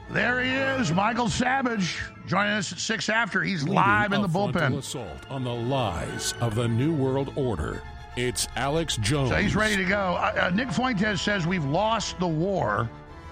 There he is, Michael Savage, joining us at 6 after. He's live in the bullpen. Assault on the lies of the New World Order. It's Alex Jones. So he's ready to go. Nick Fuentes says we've lost the war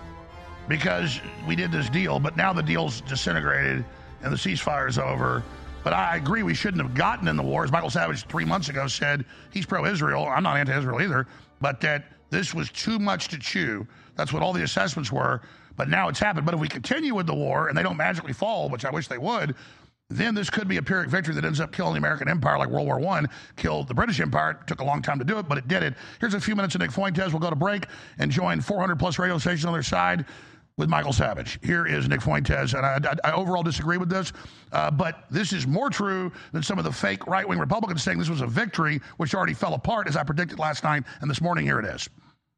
because we did this deal, but now the deal's disintegrated and the ceasefire's over. But I agree we shouldn't have gotten in the war. As Michael Savage 3 months ago said, he's pro-Israel. I'm not anti-Israel either, but that this was too much to chew. That's what all the assessments were. But now it's happened. But if we continue with the war and they don't magically fall, which I wish they would, then this could be a Pyrrhic victory that ends up killing the American empire like World War I killed the British Empire. It took a long time to do it, but it did it. Here's a few minutes of Nick Fuentes. We'll go to break and join 400-plus radio stations on their side with Michael Savage. Here is Nick Fuentes, and I overall disagree with this, but this is more true than some of the fake right-wing Republicans saying this was a victory, which already fell apart, as I predicted last night, and this morning, here it is.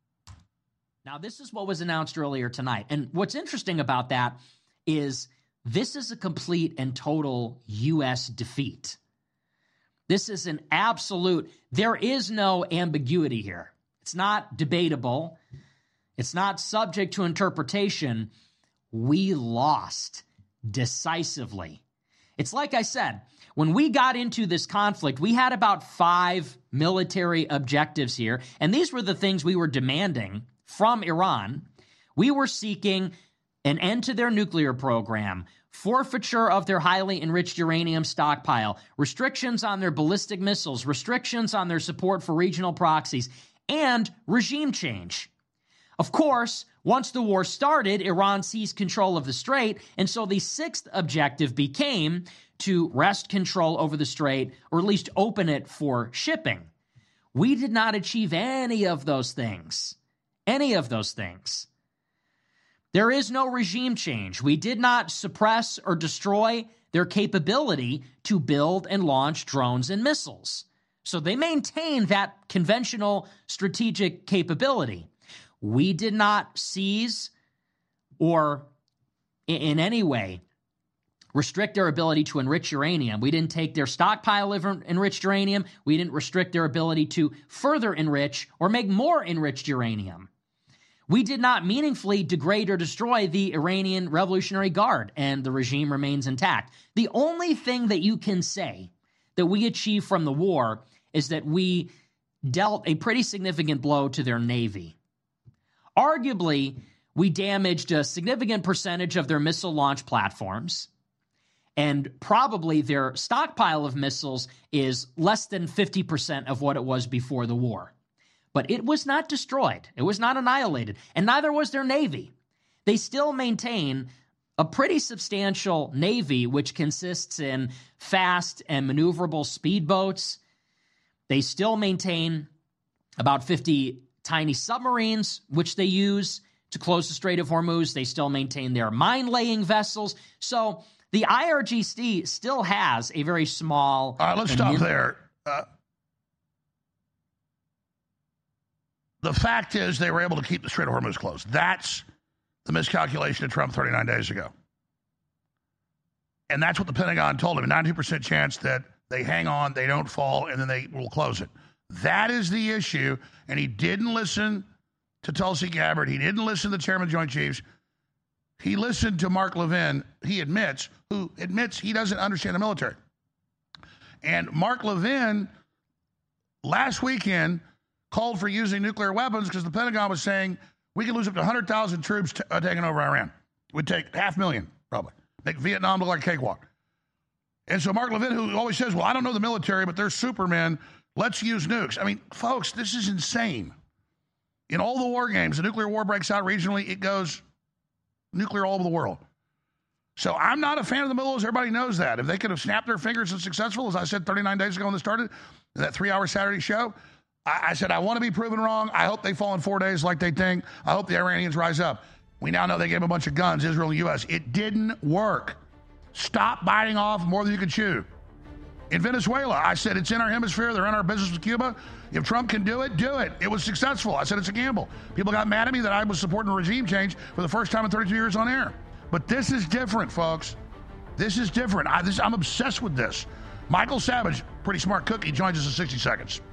Now, this is what was announced earlier tonight. And what's interesting about that is this is a complete and total U.S. defeat. This is an absolute, there is no ambiguity here. It's not debatable. It's not subject to interpretation. We lost decisively. It's like I said, when we got into this conflict, we had about 5 military objectives here. And these were the things we were demanding from Iran. We were seeking an end to their nuclear program, forfeiture of their highly enriched uranium stockpile, restrictions on their ballistic missiles, restrictions on their support for regional proxies, and regime change. Of course, once the war started, Iran seized control of the strait, and so the 6th objective became to wrest control over the strait, or at least open it for shipping. We did not achieve any of those things. Any of those things. There is no regime change. We did not suppress or destroy their capability to build and launch drones and missiles. So they maintain that conventional strategic capability. We did not seize or in any way restrict their ability to enrich uranium. We didn't take their stockpile of enriched uranium. We didn't restrict their ability to further enrich or make more enriched uranium. We did not meaningfully degrade or destroy the Iranian Revolutionary Guard, and the regime remains intact. The only thing that you can say that we achieved from the war is that we dealt a pretty significant blow to their navy. Arguably, we damaged a significant percentage of their missile launch platforms, and probably their stockpile of missiles is less than 50% of what it was before the war. But it was not destroyed. It was not annihilated. And neither was their navy. They still maintain a pretty substantial navy, which consists in fast and maneuverable speedboats. They still maintain about 50 tiny submarines, which they use to close the Strait of Hormuz. They still maintain their mine-laying vessels. So the IRGC still has a very small... All right, let's stop there. The fact is they were able to keep the Strait of Hormuz closed. That's the miscalculation of Trump 39 days ago. And that's what the Pentagon told him, a 92% chance that they hang on, they don't fall, and then they will close it. That is the issue, and he didn't listen to Tulsi Gabbard. He didn't listen to the chairman of the Joint Chiefs. He listened to Mark Levin, who admits he doesn't understand the military. And Mark Levin, last weekend, called for using nuclear weapons because the Pentagon was saying we could lose up to 100,000 troops taking over Iran. It would take 500,000, probably. Make Vietnam look like a cakewalk. And so Mark Levin, who always says, well, I don't know the military, but they're supermen, let's use nukes. I mean, folks, this is insane. In all the war games, the nuclear war breaks out regionally, it goes nuclear all over the world. So I'm not a fan of the Middle East. Everybody knows that. If they could have snapped their fingers and successful, as I said 39 days ago when this started, that 3-hour Saturday show, I said, I want to be proven wrong. I hope they fall in 4 days like they think. I hope the Iranians rise up. We now know they gave them a bunch of guns, Israel and the U.S. It didn't work. Stop biting off more than you can chew. In Venezuela, I said, it's in our hemisphere. They're in our business with Cuba. If Trump can do it, do it. It was successful. I said, it's a gamble. People got mad at me that I was supporting a regime change for the first time in 32 years on air. But this is different, folks. This is different. I'm obsessed with this. Michael Savage, pretty smart cookie, joins us in 60 seconds.